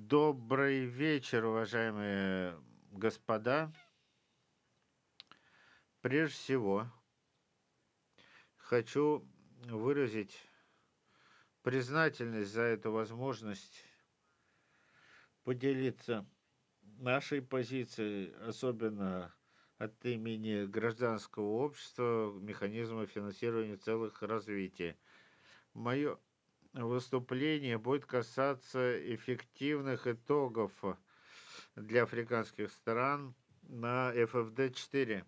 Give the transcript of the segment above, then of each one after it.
Добрый вечер, уважаемые господа. Прежде всего, хочу выразить признательность за эту возможность поделиться нашей позицией, особенно от имени гражданского общества, механизма финансирования целых развития. Мое выступление будет касаться эффективных итогов для африканских стран на ФФД-4.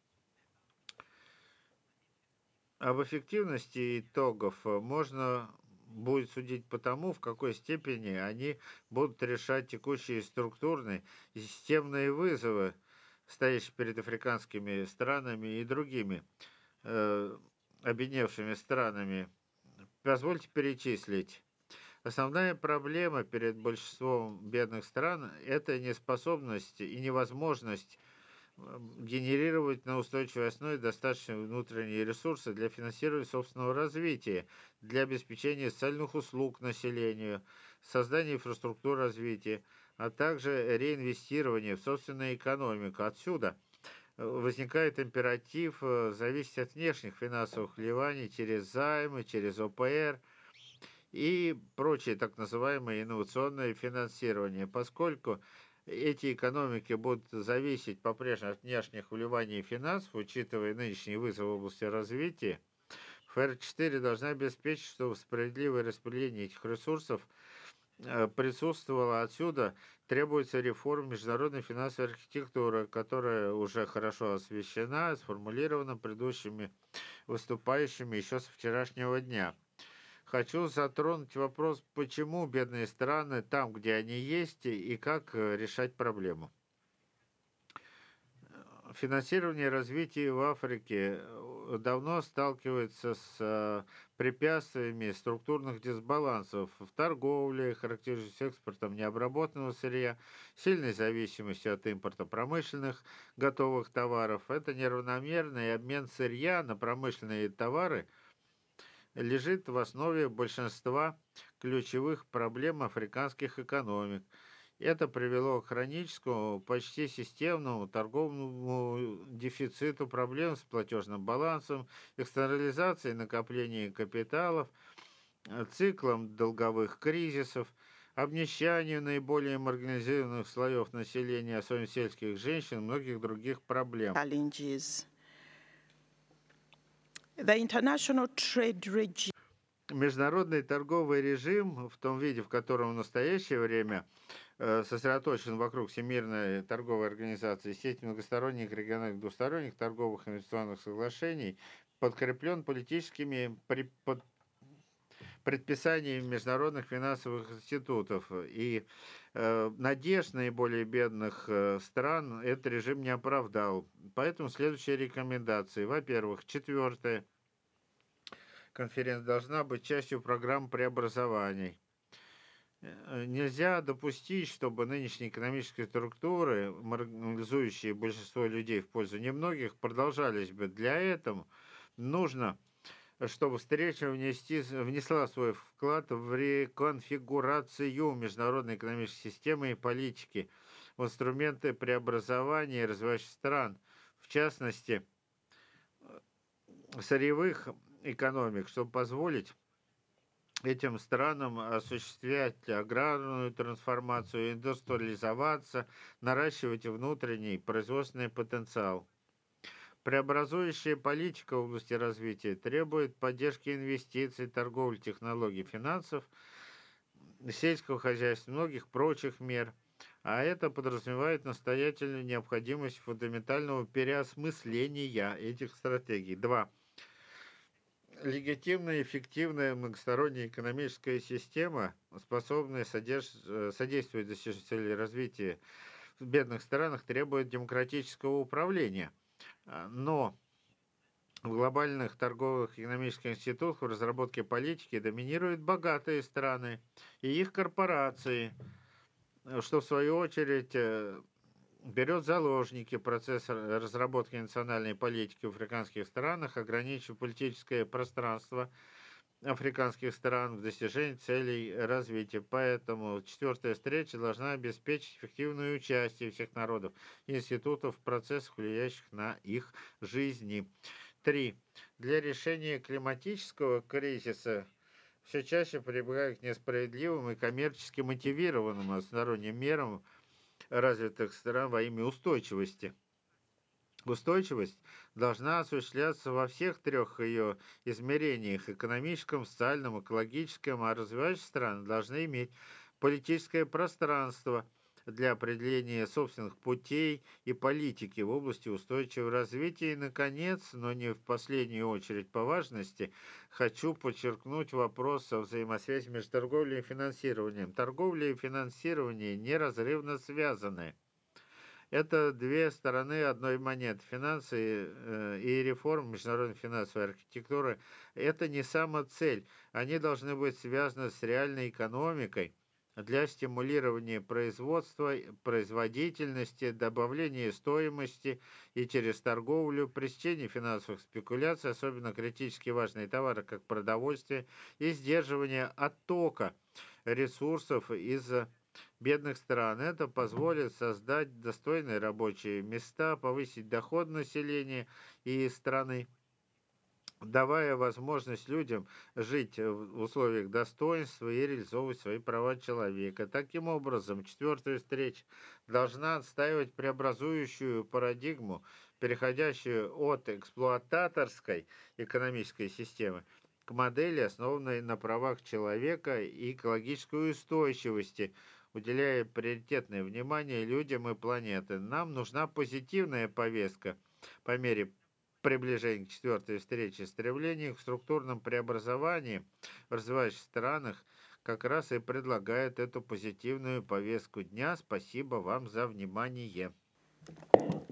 Об эффективности итогов можно будет судить по тому, в какой степени они будут решать текущие структурные и системные вызовы, стоящие перед африканскими странами и другими объединевшими странами. Позвольте перечислить. Основная проблема перед большинством бедных стран – это неспособность и невозможность генерировать на устойчивой основе достаточные внутренние ресурсы для финансирования собственного развития, для обеспечения социальных услуг населению, создания инфраструктуры развития, а также реинвестирования в собственную экономику. Отсюда возникает императив зависеть от внешних финансовых вливаний через займы, через ОПР и прочее так называемое инновационное финансирование, поскольку эти экономики будут зависеть по-прежнему от внешних вливаний финансов, учитывая нынешние вызовы в области развития. ФР-4 должна обеспечить, чтобы справедливое распределение этих ресурсов присутствовало. Отсюда требуется реформа международной финансовой архитектуры, которая уже хорошо освещена, сформулирована предыдущими выступающими еще с вчерашнего дня. Хочу затронуть вопрос, почему бедные страны там, где они есть, и как решать проблему. Финансирование развития в Африке давно сталкивается с препятствиями структурных дисбалансов в торговле, характеризуясь экспортом необработанного сырья, сильной зависимостью от импорта промышленных готовых товаров. Это неравномерный обмен сырья на промышленные товары лежит в основе большинства ключевых проблем африканских экономик. Это привело к хроническому, почти системному торговому дефициту, проблем с платежным балансом, экстернализацией накопления капиталов, циклом долговых кризисов, обнищанию наиболее маргинализированных слоев населения, особенно сельских женщин, и многих других проблем. Challenges. The international trade regime. Международный торговый режим в том виде, в котором в настоящее время сосредоточен вокруг Всемирной торговой организации, сети многосторонних, региональных, двусторонних торговых инвестиционных соглашений, подкреплен политическими предписаниями международных финансовых институтов. И надежд наиболее бедных стран этот режим не оправдал. Поэтому следующие рекомендации. Во-первых, четвертое. Конференция должна быть частью программы преобразований. Нельзя допустить, чтобы нынешние экономические структуры, маргинализующие большинство людей в пользу немногих, продолжались бы. Для этого нужно, чтобы встреча внесла свой вклад в реконфигурацию международной экономической системы и политики, в инструменты преобразования развивающихся стран, в частности, сырьевых экономик, чтобы позволить этим странам осуществлять аграрную трансформацию, индустриализоваться, наращивать внутренний производственный потенциал. Преобразующая политика в области развития требует поддержки инвестиций, торговли, технологий, финансов, сельского хозяйства, многих прочих мер, а это подразумевает настоятельную необходимость фундаментального переосмысления этих стратегий. 2. Легитимная, эффективная многосторонняя экономическая система, способная содействовать достижению целей развития в бедных странах, требует демократического управления. Но в глобальных торговых и экономических институтах в разработке политики доминируют богатые страны и их корпорации, что в свою очередь берет заложники процесс разработки национальной политики в африканских странах, ограничив политическое пространство африканских стран в достижении целей развития. Поэтому четвертая встреча должна обеспечить эффективное участие всех народов и институтов в процессах, влияющих на их жизни. 3. Для решения климатического кризиса все чаще прибегают к несправедливым и коммерчески мотивированным односторонним мерам развитых стран во имя устойчивости. Устойчивость должна осуществляться во всех трех ее измерениях – экономическом, социальном, экологическом, а развивающиеся страны должны иметь политическое пространство для определения собственных путей и политики в области устойчивого развития. И, наконец, но не в последнюю очередь по важности, хочу подчеркнуть вопрос о взаимосвязи между торговлей и финансированием. Торговля и финансирование неразрывно связаны. Это две стороны одной монеты. Финансы и реформы международной финансовой архитектуры – это не самоцель. Они должны быть связаны с реальной экономикой для стимулирования производства, производительности, добавления стоимости и через торговлю, пресечения финансовых спекуляций, особенно критически важные товары, как продовольствие, и сдерживания оттока ресурсов из бедных стран. Это позволит создать достойные рабочие места, повысить доход населения и страны, давая возможность людям жить в условиях достоинства и реализовывать свои права человека. Таким образом, четвертая встреча должна отстаивать преобразующую парадигму, переходящую от эксплуататорской экономической системы к модели, основанной на правах человека и экологической устойчивости, уделяя приоритетное внимание людям и планете. Нам нужна позитивная повестка по мере приближение к четвертой встрече, стремление к структурным преобразованиям в развивающихся странах как раз и предлагает эту позитивную повестку дня. Спасибо вам за внимание.